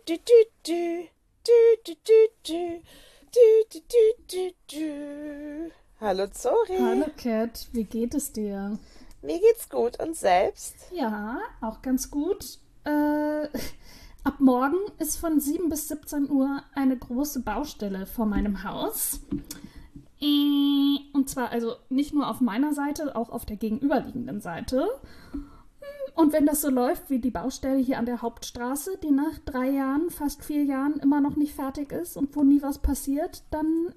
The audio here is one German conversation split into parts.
du, du, du. Du, du, du, du. Du, du, du, du, du. Hallo Zori. Hallo Kat, wie geht es dir? Mir geht's gut und selbst? Ja, auch ganz gut. Ab morgen ist von 7 bis 17 Uhr eine große Baustelle vor meinem Haus. Und zwar also nicht nur auf meiner Seite, auch auf der gegenüberliegenden Seite. Und wenn das so läuft wie die Baustelle hier an der Hauptstraße, die nach 3 Jahren, fast 4 Jahren immer noch nicht fertig ist und wo nie was passiert, dann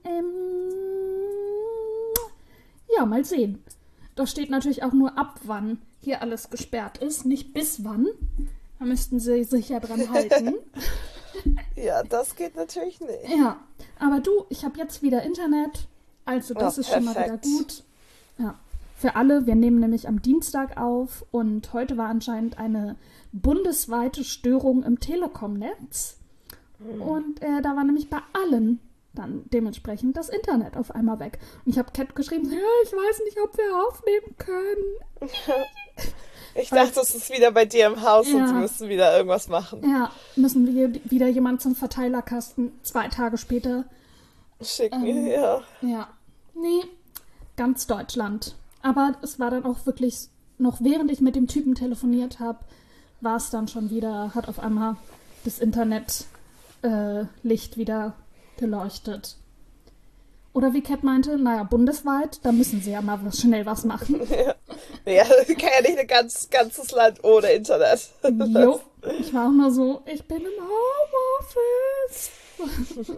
ja, mal sehen. Da steht natürlich auch nur ab, wann hier alles gesperrt ist, nicht bis wann. Da müssten sie sich ja dran halten. Ja, das geht natürlich nicht. Ja, aber du, ich habe jetzt wieder Internet, also das ist schon mal wieder Perfekt. gut. Ja, für alle, wir nehmen nämlich am Dienstag auf und heute war anscheinend eine bundesweite Störung im Telekom-Netz. Und da war nämlich bei allen dann dementsprechend das Internet auf einmal weg. Und ich habe Cat geschrieben, ja, ich weiß nicht, ob wir aufnehmen können. Ich Weil, dachte, es ist wieder bei dir im Haus und sie ja, müssen wieder irgendwas machen. ja, müssen wir wieder jemand zum Verteilerkasten 2 Tage später. Schicken, Ähm, ja. ja, nee, ganz Deutschland. Aber es war dann auch wirklich, noch während ich mit dem Typen telefoniert habe, war es dann schon wieder, hat auf einmal das Internet Licht wieder geleuchtet. Oder wie Cat meinte, naja, bundesweit, da müssen sie ja mal schnell was machen. Ja, ja, kann ja nicht ein ganzes Land ohne Internet. Jo, ich war auch nur so, ich bin im Homeoffice.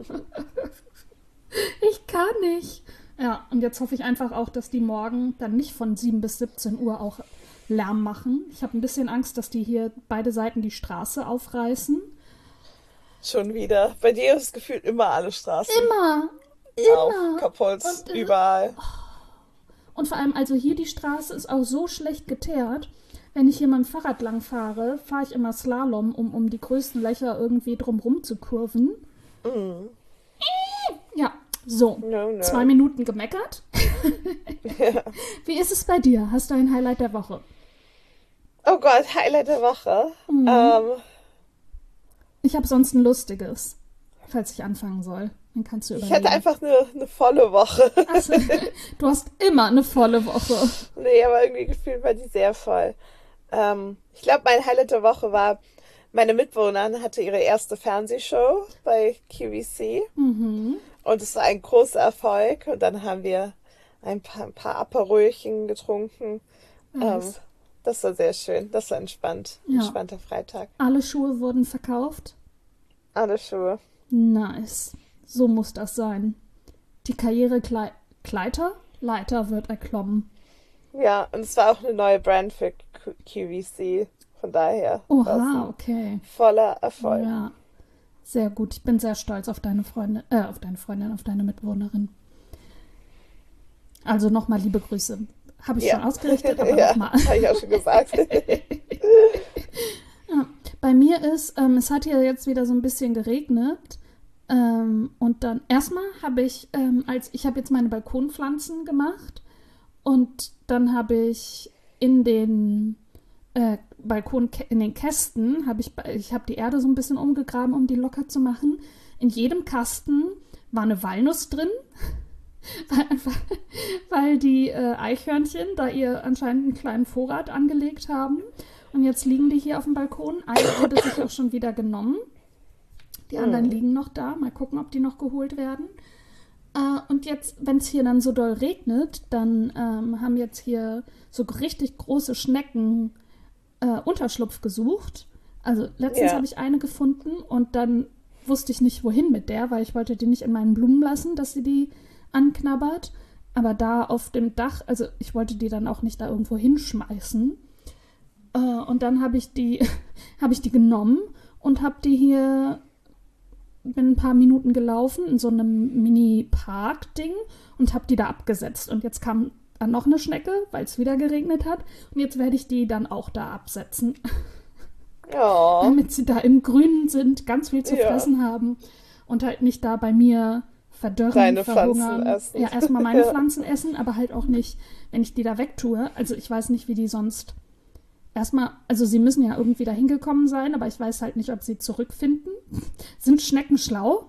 Ich kann nicht. Ja, und jetzt hoffe ich einfach auch, dass die morgen dann nicht von 7 bis 17 Uhr auch Lärm machen. Ich habe ein bisschen Angst, dass die hier beide Seiten die Straße aufreißen. Schon wieder. Bei dir ist es gefühlt immer alle Straßen Immer, auf, immer. kaputt, Und, überall. und vor allem, also hier die Straße ist auch so schlecht geteert. Wenn ich hier mit dem Fahrrad lang fahre, fahre ich immer Slalom, um die größten Löcher irgendwie drumrum zu kurven. Mm. Ja, so. No, 2 no. Minuten gemeckert. Ja. Wie ist es bei dir? Hast du ein Highlight der Woche? Oh Gott, Highlight der Woche. Mhm. Ähm, Ich habe sonst ein lustiges, falls ich anfangen soll. Dann kannst du Ich hatte überlegen. einfach eine volle Woche. Achso, du hast immer eine volle Woche. Nee, aber irgendwie gefühlt war die sehr voll. Ich glaube, mein Highlight der Woche war, meine Mitbewohnerin hatte ihre erste Fernsehshow bei QVC Mhm. und es war ein großer Erfolg. Und dann haben wir ein paar Aperolchen getrunken. Ähm, Nice. Das war sehr schön. Das war entspannt. Ja, Entspannter Freitag. alle Schuhe wurden verkauft. Alle Schuhe. Nice. So muss das sein. Die Leiter wird erklommen. Ja, und es war auch eine neue Brand für QVC. Von daher war es Oha, ein okay. voller Erfolg. Ja, sehr gut. Ich bin sehr stolz auf deine Freundin, auf deine Mitbewohnerin. Also nochmal liebe Grüße. Habe ich schon Ja, ausgerichtet, aber ja, nochmal. habe ich auch schon gesagt. Ja, bei mir ist, es hat hier jetzt wieder so ein bisschen geregnet. Und dann erstmal habe ich, ich habe jetzt meine Balkonpflanzen gemacht und dann habe ich in den in den Kästen, ich habe die Erde so ein bisschen umgegraben, um die locker zu machen. In jedem Kasten war eine Walnuss drin, weil, einfach, weil die Eichhörnchen da ihr anscheinend einen kleinen Vorrat angelegt haben. Und jetzt liegen die hier auf dem Balkon. Eine wurde sich auch schon wieder genommen. Die anderen Hm. liegen noch da. Mal gucken, ob die noch geholt werden. Und jetzt, wenn es hier dann so doll regnet, dann haben jetzt hier so richtig große Schnecken Unterschlupf gesucht. Also letztens Ja, habe ich eine gefunden und dann wusste ich nicht, wohin mit der, weil ich wollte die nicht in meinen Blumen lassen, dass sie die anknabbert. Aber da auf dem Dach, also ich wollte die dann auch nicht da irgendwo hinschmeißen. Und dann habe ich die genommen und habe die hier, bin ein paar Minuten gelaufen in so einem Mini-Park-Ding und habe die da abgesetzt. Und jetzt kam dann noch eine Schnecke, weil es wieder geregnet hat. Und jetzt werde ich die dann auch da absetzen, ja, damit sie da im Grünen sind, ganz viel zu ja. fressen haben und halt nicht da bei mir verdörren, Deine Pflanzen verhungern. essen. Ja, erstmal meine Ja, Pflanzen essen, aber halt auch nicht, wenn ich die da wegtue. Also ich weiß nicht, wie die sonst. Erstmal, also sie müssen ja irgendwie da hingekommen sein, aber ich weiß halt nicht, ob sie zurückfinden Sind Schnecken schlau?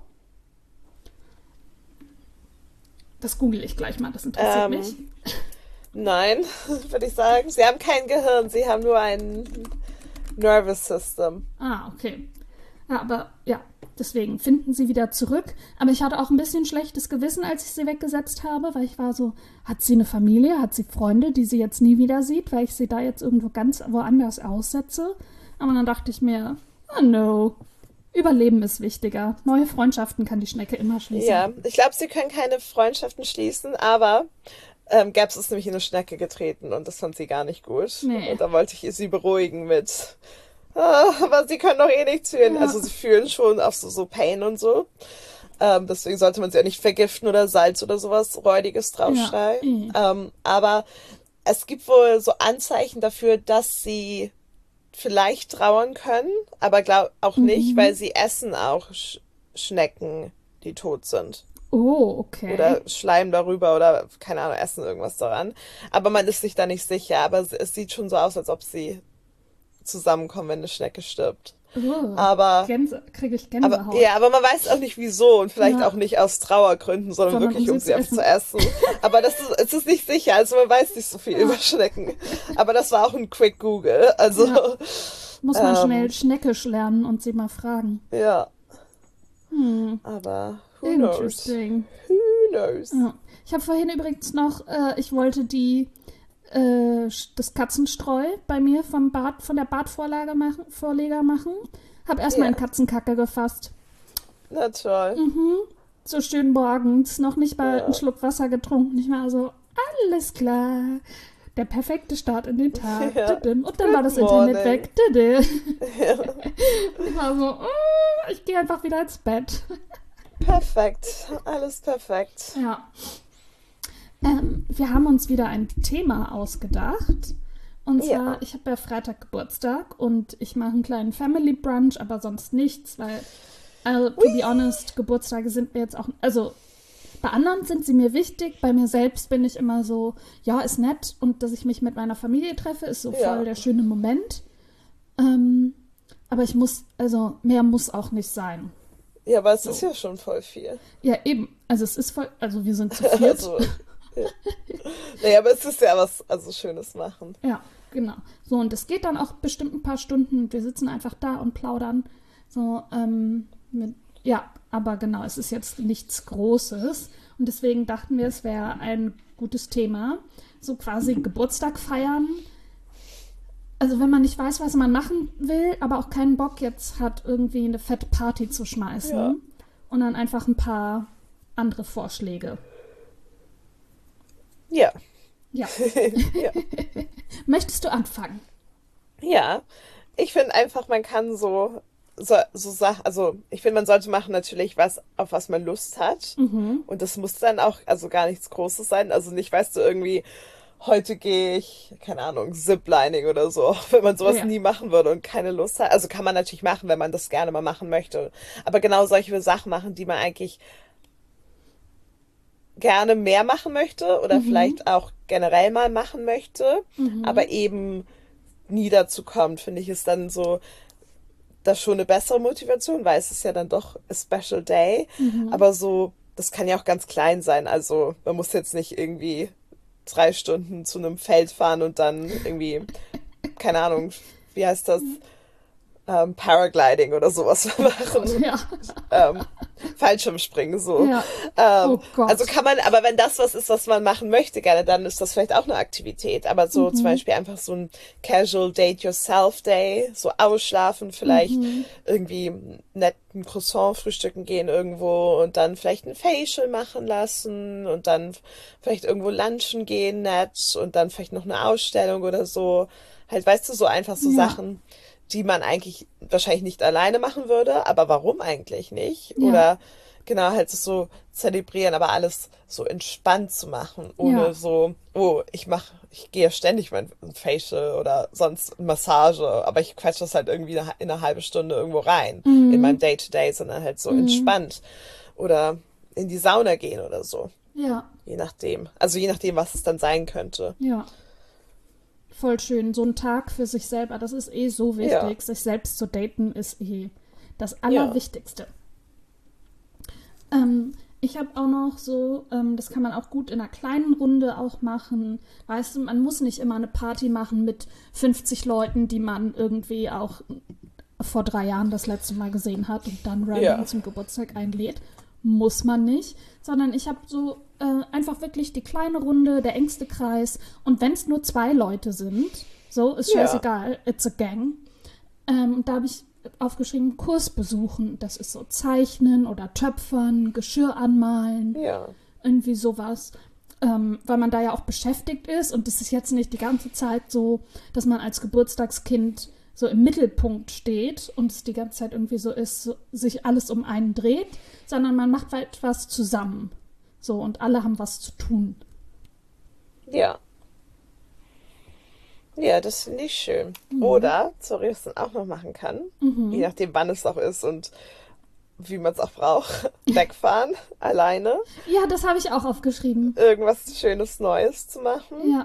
Das google ich gleich mal, das interessiert mich. Ähm, nein, würde ich sagen. Sie haben kein Gehirn, sie haben nur ein Nervous System. Ah, okay. Ja, aber ja, deswegen finden sie wieder zurück. Aber ich hatte auch ein bisschen schlechtes Gewissen, als ich sie weggesetzt habe, weil ich war so, hat sie eine Familie, hat sie Freunde, die sie jetzt nie wieder sieht, weil ich sie da jetzt irgendwo ganz woanders aussetze. Aber dann dachte ich mir, oh no, Überleben ist wichtiger. Neue Freundschaften kann die Schnecke immer schließen. Ja, ich glaube, sie können keine Freundschaften schließen, aber Gabs ist nämlich in eine Schnecke getreten und das fand sie gar nicht gut. Nee. Und da wollte ich sie beruhigen mit, aber sie können doch eh nichts fühlen. Ja, Also sie fühlen schon auch so Pain und so. Deswegen sollte man sie auch nicht vergiften oder Salz oder sowas Räudiges ja, draufschreien. Aber es gibt wohl so Anzeichen dafür, dass sie vielleicht trauern können, aber glaub auch nicht, weil Mhm. sie essen auch Schnecken, die tot sind. Oh, okay. Oder Schleim darüber oder keine Ahnung, essen irgendwas daran. Aber man ist sich da nicht sicher. Aber es sieht schon so aus, als ob sie zusammenkommen, wenn eine Schnecke stirbt. Oh, Aber, kriege ich aber, Gänsehaut. ja, aber man weiß auch nicht wieso und vielleicht auch Ja, nicht aus Trauergründen, sondern sondern um wirklich, um sie sie zu einfach zu essen. essen. Aber es ist nicht sicher, also man weiß nicht so viel über Ja, Schnecken. Aber das war auch ein Quick Google. Also, ja. Muss man schnell ähm, Schneckisch lernen und sie mal fragen. ja, Hm, aber who knows? interesting. Who knows? Ja. Ich habe vorhin übrigens noch, ich wollte das Katzenstreu bei mir von der Badvorlage machen, Vorleger machen. Habe erstmal in Ja, Katzenkacke gefasst. na toll. So schön morgens, noch nicht mal einen Ja, Schluck Wasser getrunken. Ich war so, alles klar. Der perfekte Start in den Tag. ja. Didim. Und dann war Good das Internet morning. weg. Didim. Ja, Ich war so, ich gehe einfach wieder ins Bett. perfekt. Alles perfekt. Ja. Wir haben uns wieder ein Thema ausgedacht. Und zwar, Ja. ich habe ja Freitag Geburtstag und ich mache einen kleinen Family Brunch, aber sonst nichts, weil, also, to be honest, Geburtstage sind mir jetzt auch, also bei anderen sind sie mir wichtig, bei mir selbst bin ich immer so, ja, ist nett und dass ich mich mit meiner Familie treffe, ist so voll Ja. der schöne Moment. Ähm, aber also mehr muss auch nicht sein. Ja, aber es ist So. ja schon voll viel. Ja, eben. Also es ist voll, also wir sind zu viert. Also, ja. Naja, aber es ist ja was, also Schönes machen. Ja, genau. So, und es geht dann auch bestimmt ein paar Stunden und wir sitzen einfach da und plaudern. So, ja, aber genau, es ist jetzt nichts Großes. Und deswegen dachten wir, es wäre ein gutes Thema. So quasi Geburtstag feiern. Also wenn man nicht weiß, was man machen will, aber auch keinen Bock jetzt hat, irgendwie eine fette Party zu Ja. schmeißen. Und dann einfach ein paar andere Vorschläge. Ja. Ja. Ja. Möchtest du anfangen? Ja. Ich finde einfach, man kann so Sachen, also ich finde, man sollte machen natürlich was, auf was man Lust hat. Mhm. Und das muss dann auch, also gar nichts Großes sein. Also nicht, weißt du, irgendwie, heute gehe ich, keine Ahnung, Ziplining oder so, auch wenn man sowas Ja. nie machen würde und keine Lust hat. Also kann man natürlich machen, wenn man das gerne mal machen möchte. Aber genau solche Sachen machen, die man eigentlich gerne mehr machen möchte oder Mhm. vielleicht auch generell mal machen möchte, Mhm. aber eben nie dazu kommt, finde ich, ist dann so das schon eine bessere Motivation, weil es ist ja dann doch a special day. Mhm. Aber so, das kann ja auch ganz klein sein. Also man muss jetzt nicht irgendwie 3 Stunden zu einem Feld fahren und dann irgendwie, keine Ahnung, wie heißt das? Paragliding oder sowas Oh machen. Gott, ja. Ähm, Fallschirmspringen so. Ja. Ähm, Oh also Gott. kann man, aber wenn das was ist, was man machen möchte gerne, dann ist das vielleicht auch eine Aktivität. Aber so zum Mhm. Beispiel einfach so ein Casual Date Yourself Day, so ausschlafen, vielleicht Mhm. irgendwie nett ein Croissant frühstücken gehen irgendwo und dann vielleicht ein Facial machen lassen und dann vielleicht irgendwo lunchen gehen nett und dann vielleicht noch eine Ausstellung oder so. Halt, weißt du, so einfach so Ja. Sachen, die man eigentlich wahrscheinlich nicht alleine machen würde, aber warum eigentlich nicht? Ja. Oder genau, halt so zelebrieren, aber alles so entspannt zu machen, ohne Ja. so, oh, ich gehe ja ständig mein Facial oder sonst Massage, aber ich quetsche das halt irgendwie in eine halbe Stunde irgendwo rein, in meinem Mhm. Day-to-Day, sondern halt so Mhm. entspannt. Oder in die Sauna gehen oder so, Ja. je nachdem. Also je nachdem, was es dann sein könnte. Ja. Voll schön. So ein Tag für sich selber, das ist eh so Ja, wichtig. Sich selbst zu daten ist eh. Das Ja, Allerwichtigste. Ich habe auch noch so, das kann man auch gut in einer kleinen Runde auch machen. Weißt du, man muss nicht immer eine Party machen mit 50 Leuten, die man irgendwie auch vor 3 Jahren das letzte Mal gesehen hat und dann random ja, zum Geburtstag einlädt. Muss man nicht. Sondern ich habe so einfach wirklich die kleine Runde, der engste Kreis. Und wenn es nur 2 Leute sind, so, ist ja, scheißegal, it's a gang. Und da habe ich aufgeschrieben, Kurs besuchen. Das ist so Zeichnen oder Töpfern, Geschirr anmalen, ja, irgendwie sowas. Weil man da ja auch beschäftigt ist und es ist jetzt nicht die ganze Zeit so, dass man als Geburtstagskind so im Mittelpunkt steht und es die ganze Zeit irgendwie so ist, so, sich alles um einen dreht, sondern man macht halt was zusammen. So, und alle haben was zu tun. ja. Ja, das finde ich schön. Oder, sorry, was man auch noch machen kann, je nachdem wann es auch ist und wie man es auch braucht, wegfahren, alleine, Ja, das habe ich auch aufgeschrieben. irgendwas Schönes Neues zu machen. Ja,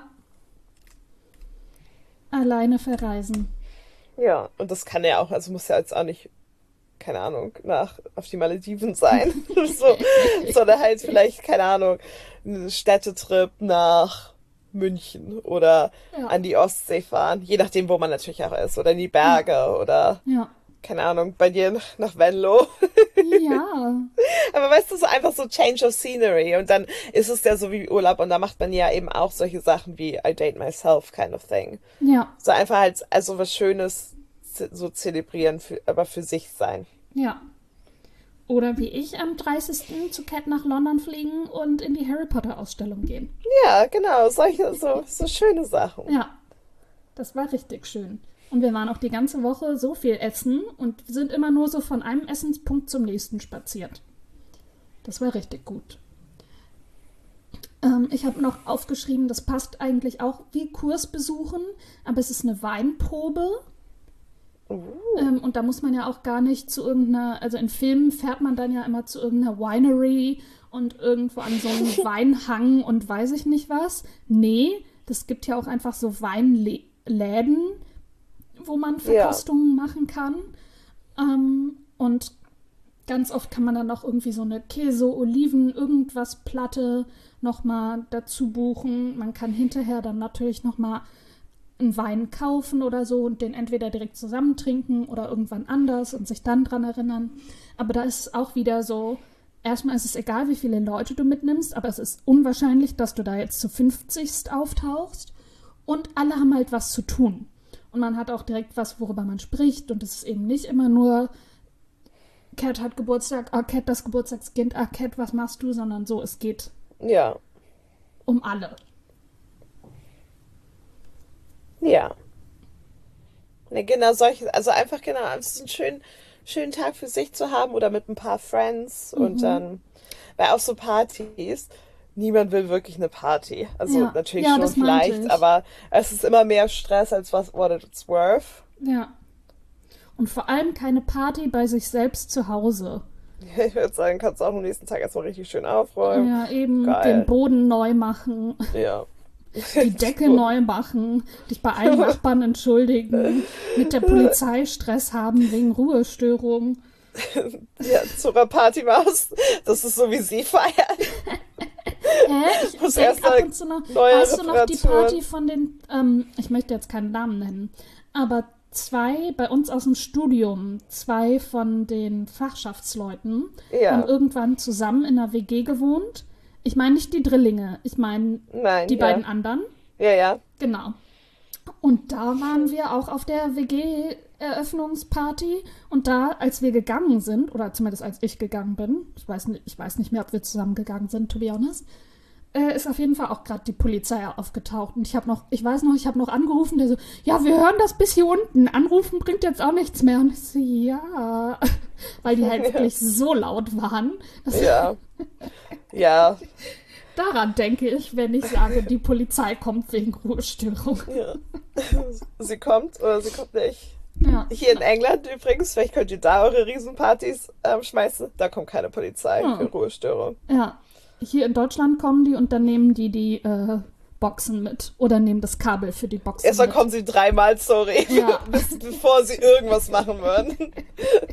alleine verreisen. Ja, und das kann ja auch, also muss ja jetzt auch nicht, keine Ahnung, auf die Malediven sein, so, sondern halt vielleicht, keine Ahnung, ein Städtetrip nach München oder Ja, an die Ostsee fahren, je nachdem, wo man natürlich auch ist, oder in die Berge oder, ja, keine Ahnung, bei dir nach Venlo. ja, Aber weißt du, so einfach so Change of Scenery und dann ist es ja so wie Urlaub und da macht man ja eben auch solche Sachen wie I date myself kind of thing. ja, So einfach halt, also was Schönes so zelebrieren, aber für sich sein. ja. Oder wie ich am 30. zu Cat nach London fliegen und in die Harry Potter Ausstellung gehen. Ja, genau, solche, so schöne Sachen. Ja, das war richtig schön. Und wir waren auch die ganze Woche so viel essen und sind immer nur so von einem Essenspunkt zum nächsten spaziert. Das war richtig gut. Ich habe noch aufgeschrieben, das passt eigentlich auch wie Kurs besuchen, aber es ist eine Weinprobe. Und da muss man ja auch gar nicht zu irgendeiner, also in Filmen fährt man dann ja immer zu irgendeiner Winery und irgendwo an so einem Weinhang und weiß ich nicht was. Nee, das gibt ja auch einfach so Weinläden, wo man Ja, Verkostungen machen kann. Und ganz oft kann man dann auch irgendwie so eine Käse, Oliven, irgendwas Platte nochmal dazu buchen. Man kann hinterher dann natürlich nochmal einen Wein kaufen oder so und den entweder direkt zusammen trinken oder irgendwann anders und sich dann dran erinnern. Aber da ist es auch wieder so, erstmal ist es egal, wie viele Leute du mitnimmst, aber es ist unwahrscheinlich, dass du da jetzt zu 50 auftauchst und alle haben halt was zu tun. Und man hat auch direkt was, worüber man spricht und es ist eben nicht immer nur Cat hat Geburtstag, Cat das Geburtstagskind, Cat, was machst du, sondern so, es geht ja, um alle. ja. Ne, genau solche, also einfach genau, es ist ein schönen Tag für sich zu haben oder mit ein paar Friends und dann, weil auch so Partys, niemand will wirklich eine Party. Also Ja, natürlich ja, schon das meinte vielleicht, ich. aber es ist immer mehr Stress als what it's worth. Ja. Und vor allem keine Party bei sich selbst zu Hause. Ich würde sagen, kannst du auch am nächsten Tag erstmal richtig schön aufräumen. Ja, eben den Geil. Boden neu machen, Ja. die Decke neu machen, dich bei allen Nachbarn entschuldigen, mit der Polizei Stress haben wegen Ruhestörung. Ja, zu einer Partymaus. Das ist so, wie sie feiern. Hä? Ich Muss denke erst ab mal und zu noch, neue weißt du noch die Party Reparaturen. von den, ich möchte jetzt keinen Namen nennen, aber 2 bei uns aus dem Studium, 2 von den Fachschaftsleuten, haben Ja. irgendwann zusammen in einer WG gewohnt. Ich meine nicht die Drillinge, ich meine Nein, die beiden ja. anderen. Ja, ja. Genau. Und da waren wir auch auf der WG-Eröffnungsparty. Und da, als wir gegangen sind, oder zumindest als ich gegangen bin, ich weiß nicht mehr, ob wir zusammen gegangen sind, to be honest, ist auf jeden Fall auch gerade die Polizei aufgetaucht. Und ich weiß noch, ich habe noch angerufen, der so, ja, wir hören das bis hier unten. Anrufen bringt jetzt auch nichts mehr. Und ich so, ja, weil die halt Ja. wirklich so laut waren. Ja. Ja. Daran denke ich, wenn ich sage, die Polizei kommt wegen Ruhestörung. Ja. Sie kommt oder sie kommt nicht. Ja, Hier in England übrigens, vielleicht könnt ihr da eure Riesenpartys schmeißen. Da kommt keine Polizei für hm. Ruhestörung. Ja. Hier in Deutschland kommen die und dann nehmen die Boxen mit. Oder nehmen das Kabel für die Boxen Erstmal mit. kommen sie dreimal, sorry, Ja. bevor sie irgendwas machen würden.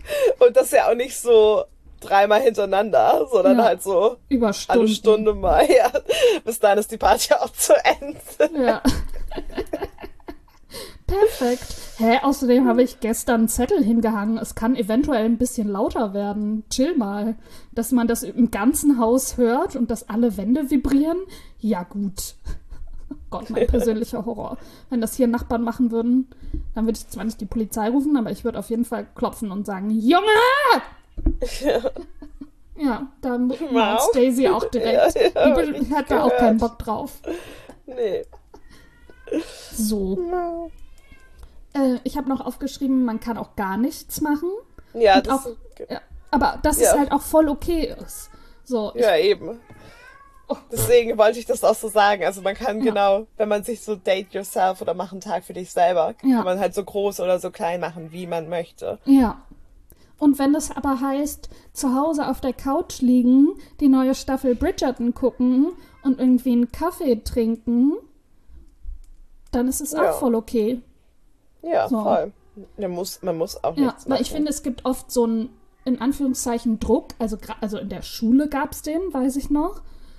Und das ja auch nicht so dreimal hintereinander, sondern Ja, halt so über alle Stunden. Stunde mal. Ja. Bis dann ist die Party auch zu Ende. Ja, perfekt. Hä, außerdem habe ich gestern einen Zettel hingehangen. Es kann eventuell ein bisschen lauter werden. Chill mal. Dass man das im ganzen Haus hört und dass alle Wände vibrieren. Ja, gut. Gott, mein persönlicher Horror. Wenn das hier Nachbarn machen würden, dann würde ich zwar nicht die Polizei rufen, aber ich würde auf jeden Fall klopfen und sagen, Junge! Ja, da macht Wow. Daisy auch Ja, direkt. ja, hab Die ich hat da auch keinen gehört. Bock drauf. Nee. So, Wow. ich habe noch aufgeschrieben, man kann auch gar nichts machen. Ja, Und das auch, ja, aber dass es ja, halt auch voll okay ist. So, ja, eben. oh, Deswegen wollte ich das auch so sagen. Also man kann ja, genau, wenn man sich so date yourself oder mach einen Tag für dich selber, kann ja, man halt so groß oder so klein machen, wie man möchte. ja. Und wenn das aber heißt, zu Hause auf der Couch liegen, die neue Staffel Bridgerton gucken und irgendwie einen Kaffee trinken, dann ist es auch Ja, voll okay. ja, So. voll. Man muss auch Ja, nichts weil ich machen. finde, es gibt oft so einen, in Anführungszeichen, Druck. Also in der Schule gab es den, weiß ich noch.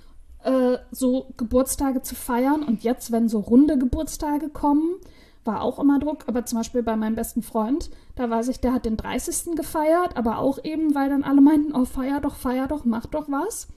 So Geburtstage zu feiern. Und jetzt, wenn so runde Geburtstage kommen, war auch immer Druck. Aber zum Beispiel bei meinem besten Freund, da weiß ich, der hat den 30. gefeiert, aber auch eben, weil dann alle meinten, oh, feier doch, mach doch was.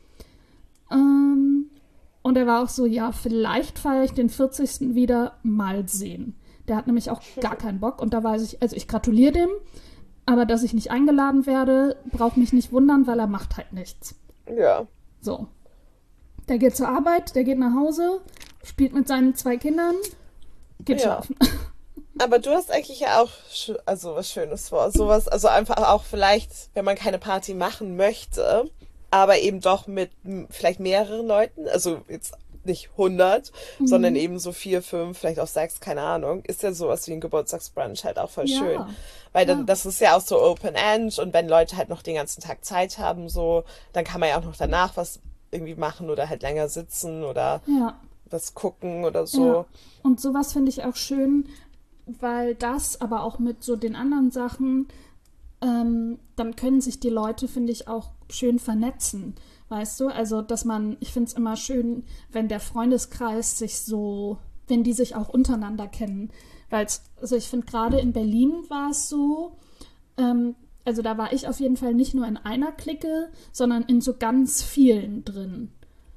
Ähm, und er war auch so, ja, vielleicht feiere ich den 40. wieder, mal sehen. Der hat nämlich auch gar keinen Bock. Und da weiß ich, also ich gratuliere dem, aber dass ich nicht eingeladen werde, braucht mich nicht wundern, weil er macht halt nichts. Ja, So. Der geht zur Arbeit, der geht nach Hause, spielt mit seinen 2 Kindern, geht ja. schlafen. Aber du hast eigentlich ja auch also was Schönes vor. Sowas, also einfach auch vielleicht, wenn man keine Party machen möchte, aber eben doch mit vielleicht mehreren Leuten, also jetzt nicht 100, sondern Mhm. eben so 4, 5, vielleicht auch 6, keine Ahnung, ist ja sowas wie ein Geburtstagsbrunch halt auch voll schön. Ja, Weil dann, klar. das ist ja auch so Open End und wenn Leute halt noch den ganzen Tag Zeit haben, so, dann kann man ja auch noch danach was irgendwie machen oder halt länger sitzen oder Ja, was gucken oder ja. so. Und sowas finde ich auch schön, weil das, aber auch mit so den anderen Sachen, dann können sich die Leute, finde ich, auch schön vernetzen. Weißt du? Also, dass man, ich finde es immer schön, wenn der Freundeskreis sich so, wenn die sich auch untereinander kennen. Weil also ich finde, gerade in Berlin war es so, also da war ich auf jeden Fall nicht nur in einer Clique, sondern in so ganz vielen drin.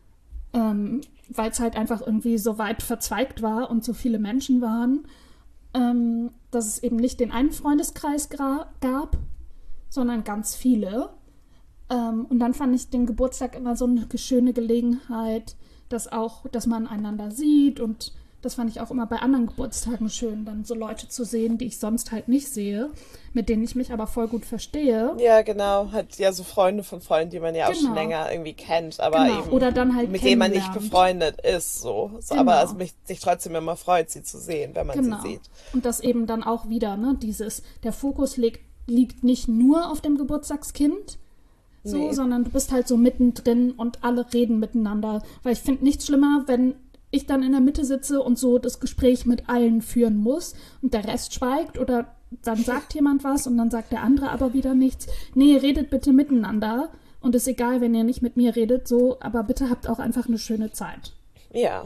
Weil es halt einfach irgendwie so weit verzweigt war und so viele Menschen waren, dass es eben nicht den einen Freundeskreis gab, sondern ganz viele. Und dann fand ich den Geburtstag immer so eine schöne Gelegenheit, dass man einander sieht, und das fand ich auch immer bei anderen Geburtstagen schön, dann so Leute zu sehen, die ich sonst halt nicht sehe, mit denen ich mich aber voll gut verstehe. Ja, genau. Hat ja so Freunde von Freunden, die man ja auch schon Genau, länger irgendwie kennt, aber genau. eben Oder dann halt mit denen man nicht kennenlernt. befreundet ist, so. Aber also Genau, mich sich trotzdem immer freut, sie zu sehen, wenn man sie genau. sieht. Und das eben dann auch wieder, ne, der Fokus liegt nicht nur auf dem Geburtstagskind, so, Nee. sondern du bist halt so mittendrin und alle reden miteinander. Weil ich finde nichts schlimmer, wenn ich dann in der Mitte sitze und so das Gespräch mit allen führen muss und der Rest schweigt, oder dann sagt jemand was und dann sagt der andere aber wieder nichts. Nee, redet bitte miteinander und ist egal, wenn ihr nicht mit mir redet, so, aber bitte habt auch einfach eine schöne Zeit. Ja.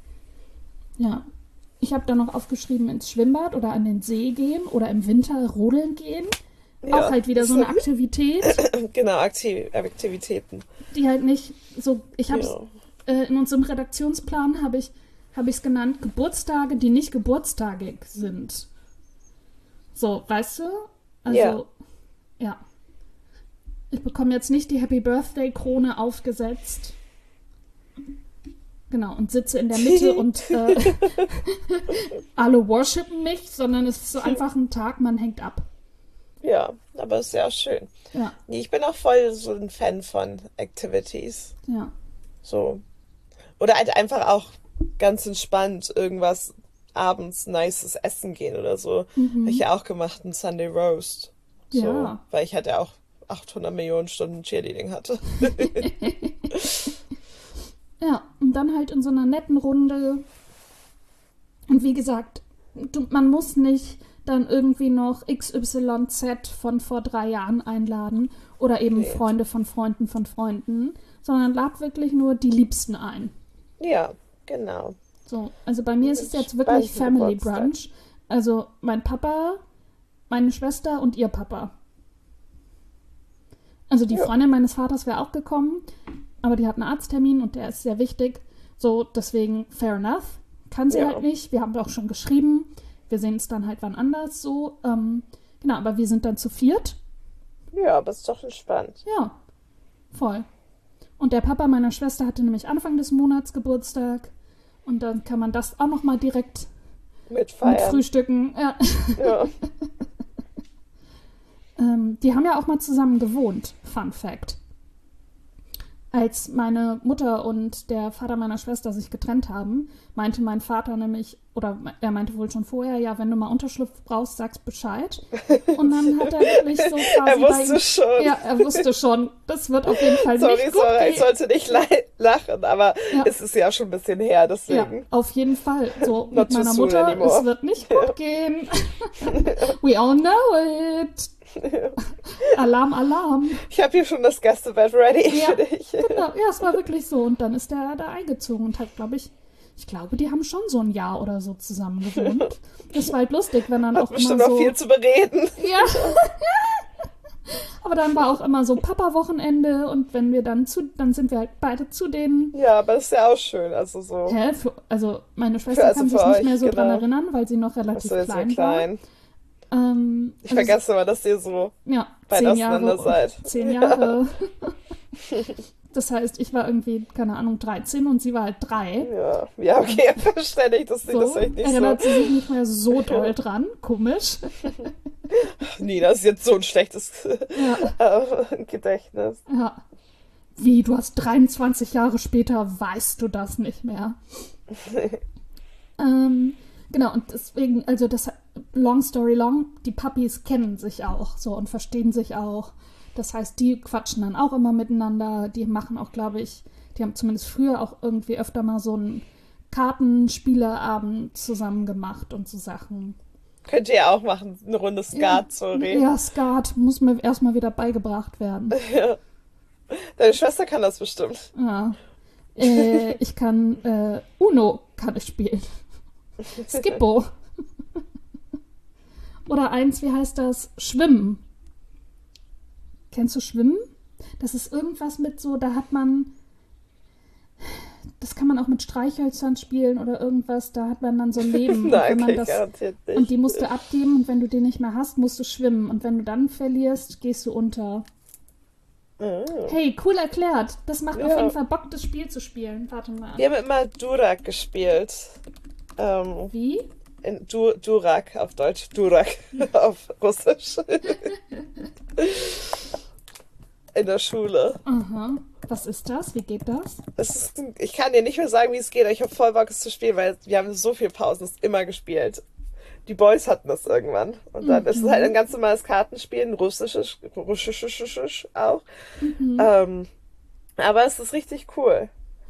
Ja. Ich habe da noch aufgeschrieben, ins Schwimmbad oder an den See gehen oder im Winter rodeln gehen. Auch Ja. halt wieder so eine Aktivität, Genau, Aktivitäten. die halt nicht so, ich habe es Ja. in unserem Redaktionsplan habe ich es genannt, Geburtstage, die nicht geburtstagig sind. So, weißt du? Ja. Also, ja. Ich bekomme jetzt nicht die Happy Birthday Krone aufgesetzt. Genau, und sitze in der Mitte und alle worshipen mich, sondern es ist so einfach ein Tag, man hängt ab. Ja, aber ist ja auch schön. Ja, Nee, ich bin auch voll so ein Fan von Activities. ja. So. Oder halt einfach auch ganz entspannt irgendwas abends nices essen gehen oder so. Habe ich ja auch gemacht, ein Sunday Roast. So, Ja, weil ich halt ja auch 800 Millionen Stunden Cheerleading hatte. ja. Und dann halt in so einer netten Runde. Und wie gesagt, man muss nicht dann irgendwie noch XYZ von vor 3 Jahren einladen oder eben Nee. Freunde von Freunden, sondern lad wirklich nur die Liebsten ein. Ja, genau. So, also bei mir ist es jetzt wirklich Entspannten Family Geburtstag. Brunch. Also mein Papa, meine Schwester und ihr Papa. Also die Ja, Freundin meines Vaters wäre auch gekommen, aber die hat einen Arzttermin und der ist sehr wichtig. So, deswegen fair enough. Kann sie halt ja. nicht. Wir haben auch schon geschrieben. Wir sehen es dann halt wann anders so. Genau, aber wir sind dann zu viert. Ja, aber ist doch entspannt. Ja, voll. Und der Papa meiner Schwester hatte nämlich Anfang des Monats Geburtstag. Und dann kann man das auch nochmal direkt Mit mit Feiern. frühstücken. Ja. Ja. Die haben ja auch mal zusammen gewohnt. Fun Fact. Als meine Mutter und der Vater meiner Schwester sich getrennt haben, meinte mein Vater nämlich, oder er meinte wohl schon vorher, ja, wenn du mal Unterschlupf brauchst, sagst Bescheid. Und dann hat er wirklich so Er quasi bei wusste ihm, schon. ja, er wusste schon, das wird auf jeden Fall Sorry, nicht gut sorry, ich gehen. sollte nicht lachen, aber Ja, es ist ja schon ein bisschen her, ja, deswegen. auf jeden Fall. So Not mit too meiner soon Mutter, es anymore. wird nicht gut gehen. We all know it. Alarm, Alarm. Ich habe hier schon das Gästebett ready Ja, für dich. genau. Ja, es war wirklich so. Und dann ist der da eingezogen und hat, glaube ich glaube, die haben schon so ein Jahr oder so zusammen gewohnt. Das war halt lustig, wenn dann Hat auch immer bestimmt noch viel so, zu bereden. ja, aber dann war auch immer so Papa-Wochenende und wenn wir dann sind wir halt beide zu denen. Ja, aber das ist ja auch schön. Also so, Also meine Schwester also kann sich für nicht mehr euch, so dran genau. erinnern, weil sie noch Ach relativ so, jetzt so klein war. klein. Ich Also vergesse immer, dass ihr so ja, weit 10 auseinander Jahre, seid. 10 Jahre. Das heißt, ich war irgendwie, keine Ahnung, 13 und sie war halt 3. Ja, ja, okay, verständlich, dass sie das So, vielleicht nicht so. erinnert sie sich nicht mehr so doll dran. Komisch. Nee, das ist jetzt so ein schlechtes Ja, Gedächtnis. ja. Wie, du hast 23 Jahre später, weißt du das nicht mehr? Genau, und deswegen, also das, long story long, die Puppies kennen sich auch so und verstehen sich auch. Das heißt, die quatschen dann auch immer miteinander. Die machen auch, glaube ich, die haben zumindest früher auch irgendwie öfter mal so einen Kartenspieleabend zusammen gemacht und so Sachen. Könnt ihr ja auch machen, eine Runde Ja, Skat, sorry. ja, Skat muss mir erstmal wieder beigebracht werden. Ja. Deine Schwester kann das bestimmt. Ja. Ich kann Uno kann ich spielen. Skippo. Oder eins, wie heißt das? Schwimmen. Kennst du Schwimmen? Das ist irgendwas mit so, da hat man, das kann man auch mit Streichhölzern spielen oder irgendwas, da hat man dann so ein Leben. Und Nein, wenn man okay, das, garantiert und nicht. die musst du abgeben und wenn du den nicht mehr hast, musst du schwimmen. Und wenn du dann verlierst, gehst du unter. Ah. Hey, cool erklärt. Das macht auf Ja. jeden Fall Bock, das Spiel zu spielen. Warte mal. Wir haben immer Durak gespielt. Wie? Durak auf Deutsch, Durak auf Russisch. In der Schule. Aha. Was ist das? Wie geht das? Ich kann dir nicht mehr sagen, wie es geht, aber ich habe voll Bock, es zu spielen, weil wir haben so viel Pausen es immer gespielt. Die Boys hatten das irgendwann. Und dann ist es halt ein ganz normales Kartenspiel, ein russisches auch. Aber es ist richtig cool.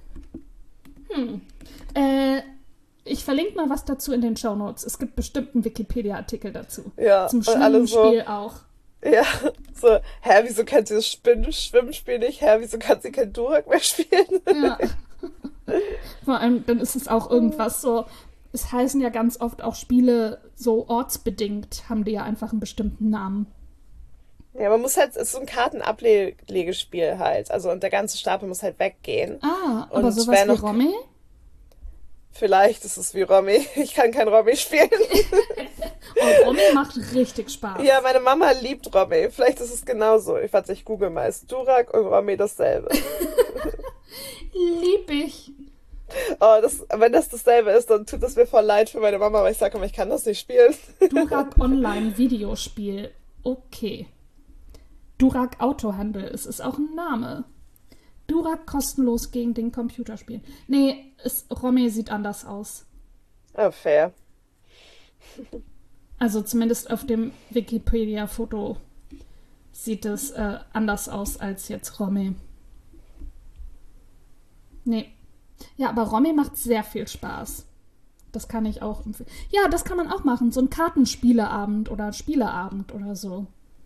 Ich verlinke mal was dazu in den Shownotes. Es gibt bestimmt einen Wikipedia-Artikel dazu. Ja, Zum und alle so, Schwimmspiel auch. ja, so, wieso kann sie das Schwimmspiel nicht? Wieso kann sie kein Durak mehr spielen? Ja. Vor allem, dann ist es auch irgendwas so, es heißen ja ganz oft auch Spiele so ortsbedingt, haben die ja einfach einen bestimmten Namen. Ja, man muss halt, es ist so ein Kartenablegespiel halt. Also, und der ganze Stapel muss halt weggehen. Ah, aber Und sowas wer wie noch, Romy? vielleicht ist es wie Romy. Ich kann kein Romy spielen. Oh, Romy macht richtig Spaß. Ja, meine Mama liebt Romy. Vielleicht ist es genauso. Ich google mal. Ist Durak und Romy dasselbe? Lieb ich. Oh, wenn das dasselbe ist, dann tut es mir voll leid für meine Mama, weil ich sage immer, ich kann das nicht spielen. Durak Online Videospiel. Okay. Durak Autohandel. Es ist auch ein Name. Durak kostenlos gegen den Computerspiel. Nee, Romy sieht anders aus. Oh, fair. Also zumindest auf dem Wikipedia-Foto sieht es anders aus als jetzt Romy. Nee. Ja, aber Romy macht sehr viel Spaß. Das kann ich auch empfehlen. Ja, das kann man auch machen. So ein Kartenspieleabend oder Spieleabend oder so.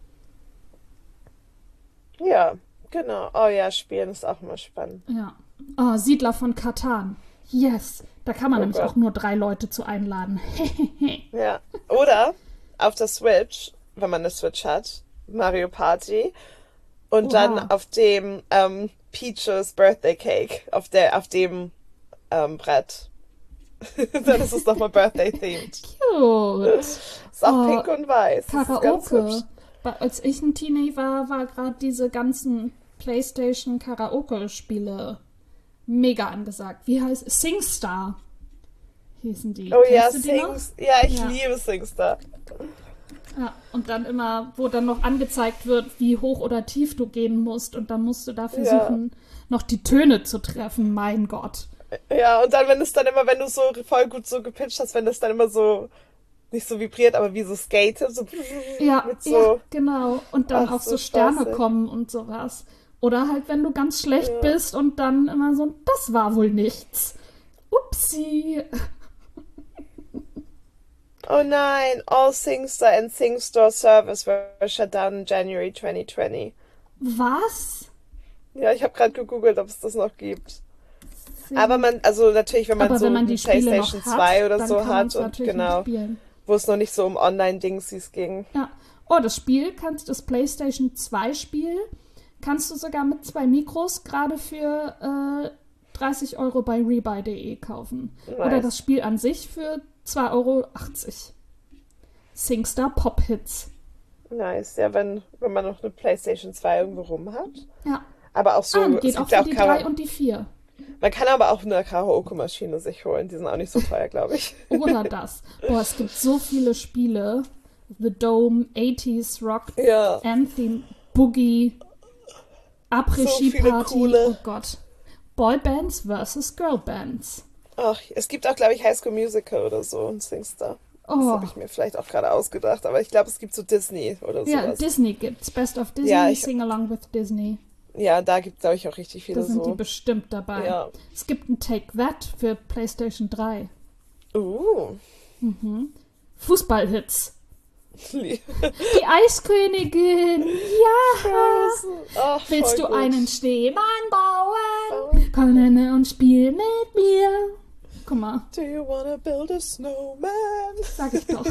Ja, genau. Oh ja, Spielen ist auch immer spannend. Ja. Oh, Siedler von Catan. Yes. Da kann man Oh nämlich Gott. auch nur 3 Leute zu einladen. Ja. Oder auf der Switch, wenn man eine Switch hat, Mario Party. Und dann Oha. auf dem Peaches Birthday Cake, auf dem Brett. Dann ist es nochmal Birthday themed. Cute. Ist auch Oh, pink und weiß. Das ist ganz hübsch. Karaoke. Als ich ein Teenie war gerade diese ganzen PlayStation Karaoke-Spiele mega angesagt. Wie heißt es? SingStar hießen die. Oh ja, Kennst du die noch? Ja, ich Ja. liebe Singstar. Ja, und dann immer, wo dann noch angezeigt wird, wie hoch oder tief du gehen musst. Und dann musst du da Ja. versuchen, noch die Töne zu treffen. Mein Gott. Ja, und dann, wenn du so voll gut so gepitcht hast, wenn das dann immer so, nicht so vibriert, aber wie so skatet, so Ja, mit ja, so, genau. Und dann ach, auch so so Sterne spaßig. kommen und sowas. Oder halt, wenn du ganz schlecht Ja. bist und dann immer so, das war wohl nichts. Upsi. Oh nein, all Singstar and Singstore service were shut down in January 2020. Was? Ja, ich habe gerade gegoogelt, ob es das noch gibt. Aber Sing. also natürlich, wenn man Aber so wenn man eine die Spiele PlayStation noch 2 hat, oder dann so kann man hat es und natürlich noch genau, spielen. wo es noch nicht so um Online-Dingsies ging. Ja. Oh, das PlayStation 2 Spiel, kannst du sogar mit 2 Mikros gerade für 30 Euro bei rebuy.de kaufen. Oder das Nice. Spiel an sich für 2,80 Euro. SingStar Pop Hits. Nice, ja, wenn man noch eine PlayStation 2 irgendwo rum hat. Ja. Aber auch Ah, so, und es geht auch gibt ja für auch die 3 und die 4. man kann aber auch eine Karaoke-Maschine sich holen. Die sind auch nicht so teuer, glaube ich. Oder das. Boah, es gibt so viele Spiele. The Dome, 80s Rock, Ja, Anthem, Boogie, so Après-Ski viele Party. coole. Oh Gott. Boybands versus Girlbands. Ach, es gibt auch, glaube ich, High School Musical oder so und Singstar. Das Oh, habe ich mir vielleicht auch gerade ausgedacht, aber ich glaube, es gibt so Disney oder ja, sowas. Disney gibt's. Best of Ja, Disney, Sing Along with Disney. ja, da gibt es, glaube ich, auch richtig Da viele sind die so. bestimmt dabei. Ja. Es gibt ein Take That für PlayStation 3. Fußballhits. Lieb. Die Eiskönigin, ja. Frozen. Ach, Willst voll du gut. einen Schneemann bauen? Komm und spiel mit mir. Guck mal, Do you wanna build a snowman? sag ich doch.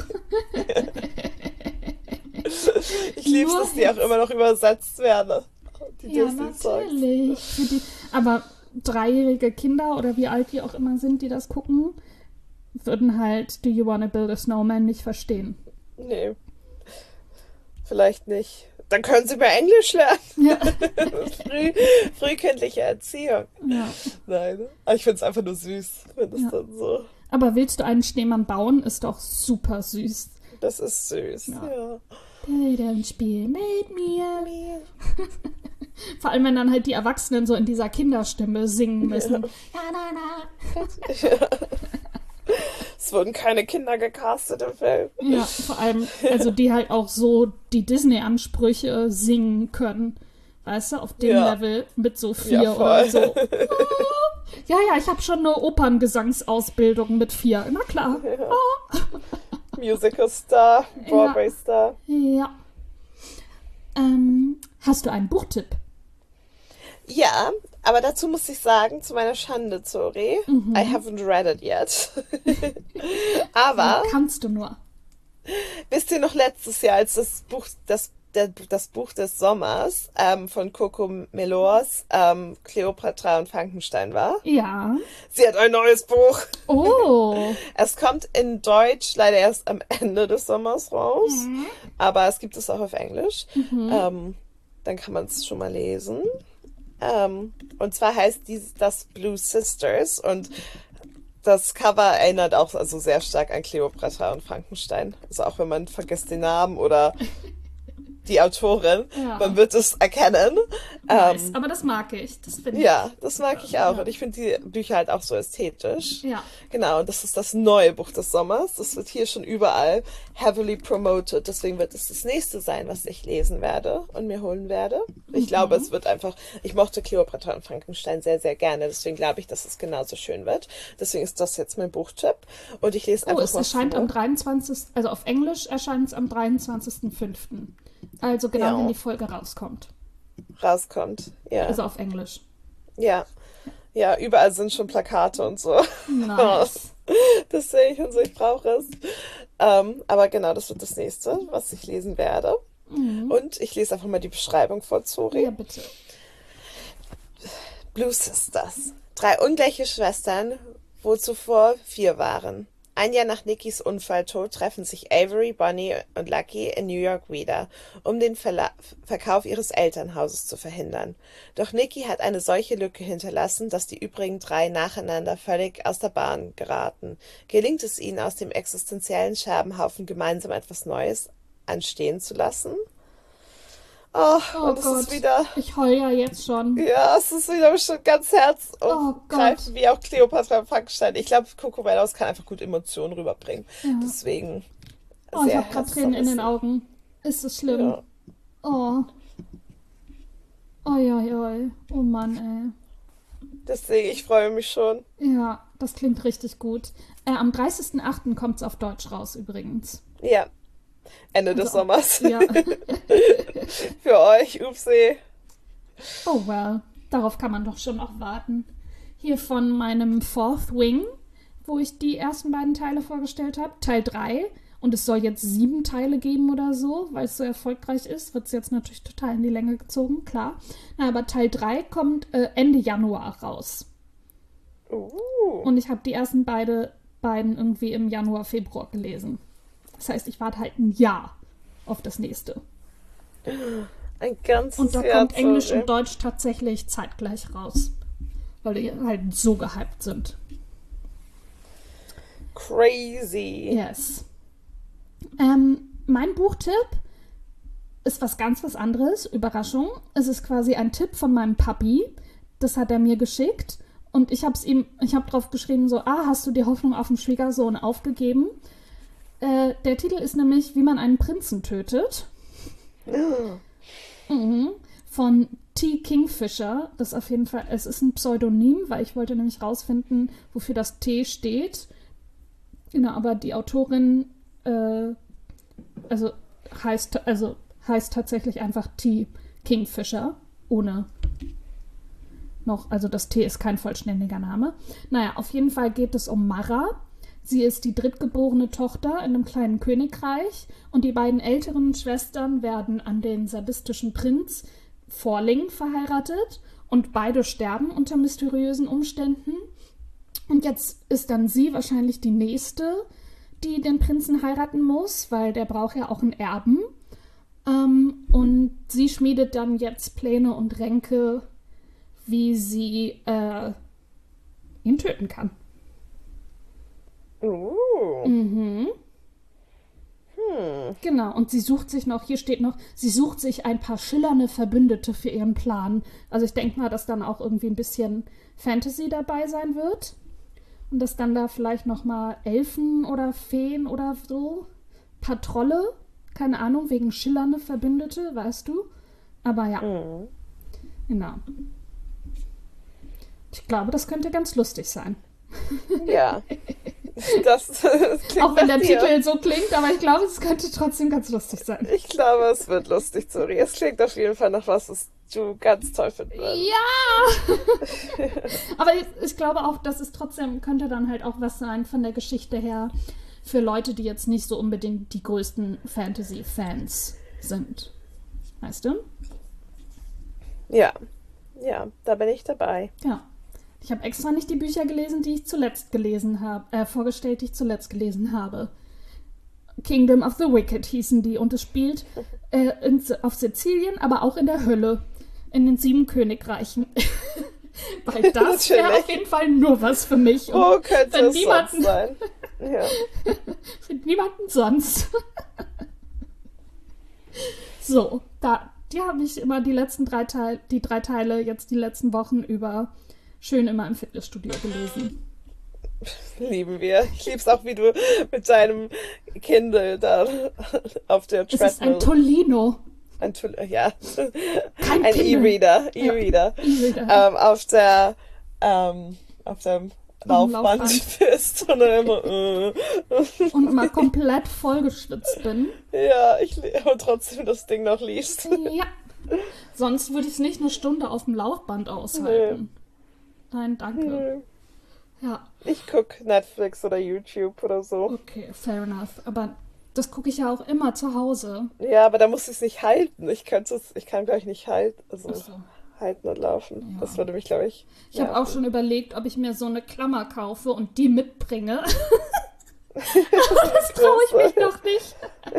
Ich liebe es, Nur dass die auch Hits. immer noch übersetzt werden. Die Ja, Disney-Songs. natürlich. Aber 3-jährige Kinder oder wie alt die auch immer sind, die das gucken, würden halt Do You Wanna Build a Snowman nicht verstehen. Nee, vielleicht nicht. Dann können sie mehr Englisch lernen. Ja. Frühkindliche Erziehung. Ja. Nein. Aber ich finde es einfach nur süß, wenn das Ja. dann so. Aber willst du einen Schneemann bauen, ist doch super süß. Das ist süß. Ja. Ja. Dann spiel mit mir. Vor allem, wenn dann halt die Erwachsenen so in dieser Kinderstimme singen müssen. Na, na, na. Es wurden keine Kinder gecastet im Film. Ja, vor allem, also die halt auch so die Disney-Ansprüche singen können. Weißt du, auf dem Ja. Level mit so 4 Ja, oder voll. so. Ja, ich habe schon eine Operngesangsausbildung mit 4. Na klar. Musical Star, Broadway Star. Ja. Hast du einen Buchtipp? Ja, aber dazu muss ich sagen, zu meiner Schande, Zori, I haven't read it yet. Aber Kannst du nur. wisst ihr noch letztes Jahr, als das Buch des Sommers von Coco Melors Kleopatra und Frankenstein war? Ja. Sie hat ein neues Buch. Oh. Es kommt in Deutsch leider erst am Ende des Sommers raus, aber es gibt es auch auf Englisch. Dann kann man es schon mal lesen. Und zwar heißt das Blue Sisters und das Cover erinnert auch also sehr stark an Kleopatra und Frankenstein. Also auch wenn man vergisst den Namen oder die Autorin, Ja. man wird es erkennen. Nice. Aber das mag ich. Das finde ich. Ja, das mag ich auch. Ja. Und ich finde die Bücher halt auch so ästhetisch. Ja. Genau, und das ist das neue Buch des Sommers. Das wird hier schon überall heavily promoted. Deswegen wird es das nächste sein, was ich lesen werde und mir holen werde. Ich glaube, es wird einfach, ich mochte Kleopatra und Frankenstein sehr, sehr gerne. Deswegen glaube ich, dass es genauso schön wird. Deswegen ist das jetzt mein Buchtipp. Und ich lese Oh, einfach es mal erscheint am vor. 23., also auf Englisch erscheint es am 23.05. Also genau, wenn Ja, die Folge rauskommt. rauskommt. Ja, Also auf Englisch. ja, ja, überall sind schon Plakate und so. Nice. Das sehe ich und so, ich brauche es. Aber genau, das wird das nächste, was ich lesen werde. Und ich lese einfach mal die Beschreibung vor, Zori. Ja, bitte. Blue Sisters. Drei ungleiche Schwestern, wo zuvor vier waren. Ein Jahr nach Nickys Unfalltod treffen sich Avery, Bonnie und Lucky in New York wieder, um den Verkauf ihres Elternhauses zu verhindern. Doch Nicky hat eine solche Lücke hinterlassen, dass die übrigen drei nacheinander völlig aus der Bahn geraten. Gelingt es ihnen, aus dem existenziellen Scherbenhaufen gemeinsam etwas Neues anstehen zu lassen? Oh, Oh und es ist Gott, wieder ich heul ja jetzt schon. ja, es ist wieder bestimmt ganz Oh Gott. herzgreifend, wie auch Kleopatra und Frankenstein. Ich glaube, Coco Mellows kann einfach gut Emotionen rüberbringen. Ja. Deswegen Oh, ich sehr habe gerade Tränen in den herzzerrissen. Augen. Ist es schlimm? Ja, Oh. Oi, oi, oi. Oh Mann, deswegen, ich freue mich schon. ey. Ja, das klingt richtig gut. Am 30.08. kommt es auf Deutsch raus, übrigens. Ja, Ende des Also, Sommers. ja. Für euch, upsie. Oh well, darauf kann man doch schon noch warten. Hier von meinem Fourth Wing, wo ich die ersten beiden Teile vorgestellt habe, Teil 3. Und es soll jetzt 7 Teile geben oder so, weil es so erfolgreich ist. Wird es jetzt natürlich total in die Länge gezogen, klar. Na, aber Teil 3 kommt Ende Januar raus. Uh, Und ich habe die ersten beiden irgendwie im Januar, Februar gelesen. Das heißt, ich warte halt ein Jahr auf das nächste. ein Und ganzes da Jahr kommt Englisch zurück. und Deutsch tatsächlich zeitgleich raus. Weil die halt so gehypt sind. Crazy. Yes. Mein Buchtipp ist was ganz was anderes. Überraschung. Es ist quasi ein Tipp von meinem Papi. Das hat er mir geschickt. Und ich habe drauf geschrieben, so, hast du die Hoffnung auf den Schwiegersohn aufgegeben? Der Titel ist nämlich, wie man einen Prinzen tötet. Mhm. Von T. Kingfisher. Das ist auf jeden Fall, es ist ein Pseudonym, weil ich wollte nämlich rausfinden, wofür das T steht. Genau, aber die Autorin also heißt tatsächlich einfach T. Kingfisher, ohne noch, also das T ist kein vollständiger Name. Naja, auf jeden Fall geht es um Mara. Sie ist die drittgeborene Tochter in einem kleinen Königreich und die beiden älteren Schwestern werden an den sadistischen Prinz Vorling verheiratet und beide sterben unter mysteriösen Umständen. Und jetzt ist dann sie wahrscheinlich die Nächste, die den Prinzen heiraten muss, weil der braucht ja auch einen Erben. Und sie schmiedet dann jetzt Pläne und Ränke, wie sie ihn töten kann. Mhm. Genau, und sie sucht sich noch, hier steht noch, sie sucht sich ein paar schillernde Verbündete für ihren Plan. Also ich denke mal, dass dann auch irgendwie ein bisschen Fantasy dabei sein wird. Und dass dann da vielleicht nochmal Elfen oder Feen oder so, paar Trolle, keine Ahnung, wegen schillernde Verbündete, weißt du? Aber ja, genau. Ich glaube, das könnte ganz lustig sein. Ja, das klingt Auch wenn nach der dir. Titel so klingt, aber ich glaube, es könnte trotzdem ganz lustig sein. Ich glaube, es wird lustig, Zuri. Es klingt auf jeden Fall nach was, was du ganz toll finden würdest. Ja! Aber ich glaube auch, dass es trotzdem könnte dann halt auch was sein von der Geschichte her für Leute, die jetzt nicht so unbedingt die größten Fantasy-Fans sind. Weißt du? Ja, ja, da bin ich dabei. Ja. Ich habe extra nicht die Bücher gelesen, die ich zuletzt gelesen habe, vorgestellt, die ich zuletzt gelesen habe. Kingdom of the Wicked hießen die und es spielt auf Sizilien, aber auch in der Hölle, in den 7 Königreichen. Weil das wäre Natürlich. auf jeden Fall nur was für mich und Wo könnte für es niemanden, sonst sein? Ja. für niemanden sonst. So, die habe ich immer die letzten 3 Teile jetzt die letzten Wochen über schön immer im Fitnessstudio gelesen. Lieben wir. Ich lieb's auch, wie du mit deinem Kindle da auf der Es ist ein Treadmill. Tolino. Ja, Kein ein Kindle. E-Reader, Ja, E-Reader, E-Reader. auf dem Auf dem Laufband Laufband. bist und dann immer, Und mal komplett vollgeschwitzt bin. ja, und trotzdem das Ding noch liest. Ja. Sonst würde ich es nicht eine Stunde auf dem Laufband Nee, aushalten. Nein, danke. nee. Ja, Ich guck Netflix oder YouTube oder so. okay, fair enough. Aber das gucke ich ja auch immer zu Hause. Ja, aber da muss ich es nicht halten. Ich kann gleich nicht halten, Ach also so, halten und laufen. Das ja. würde mich, glaube ich, Ich habe auch nerven. schon überlegt, ob ich mir so eine Klammer kaufe und die mitbringe. So eine Traue ich mich große. noch nicht.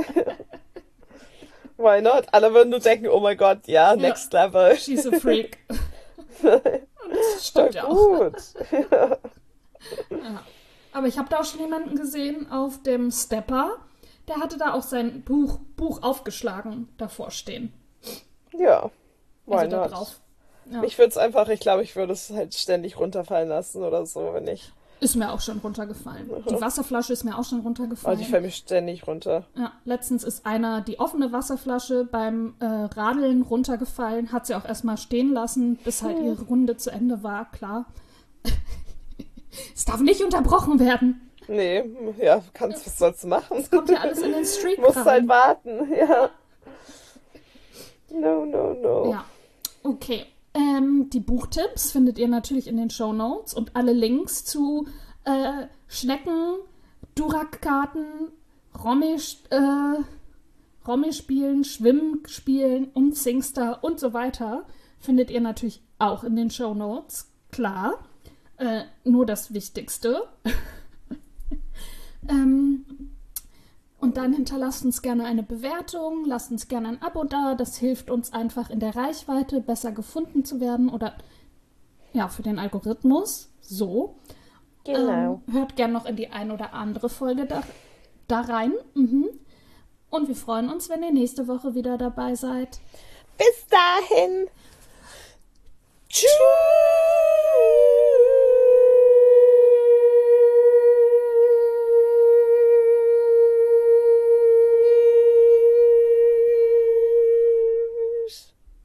Why not? Alle würden nur denken, oh mein Gott, ja, Ja, next level. she's a freak. Und das Voll stimmt ja auch. gut. Ja. Aber ich habe da auch schon jemanden gesehen auf dem Stepper. Der hatte da auch sein Buch aufgeschlagen davor stehen. Ja, Also why da not? drauf. Ja. Ich glaube, ich würde es halt ständig runterfallen lassen oder so, wenn ich. Ist mir auch schon runtergefallen. Die Wasserflasche ist mir auch schon Oh, die runtergefallen. fällt mir ständig runter. Ja, letztens ist einer die offene Wasserflasche beim Radeln runtergefallen, hat sie auch erstmal stehen lassen, bis halt ihre Runde zu Ende war, klar. Es darf nicht unterbrochen werden. Nee, ja, was sollst du machen? Kommt ja alles in den Streak Musst halt rein. warten, ja. No, no, no. Ja, okay. Die Buchtipps findet ihr natürlich in den Shownotes und alle Links zu Schnecken, Durak-Karten, Romy-Spielen, Schwimmspielen und Singstar und so weiter findet ihr natürlich auch in den Shownotes. Klar, nur das Wichtigste. Und dann hinterlasst uns gerne eine Bewertung, lasst uns gerne ein Abo da. Das hilft uns einfach in der Reichweite besser gefunden zu werden oder ja, für den Algorithmus. So. Genau. Hört gerne noch in die ein oder andere Folge da rein. Und wir freuen uns, wenn ihr nächste Woche wieder dabei seid. Bis dahin. Tschüss.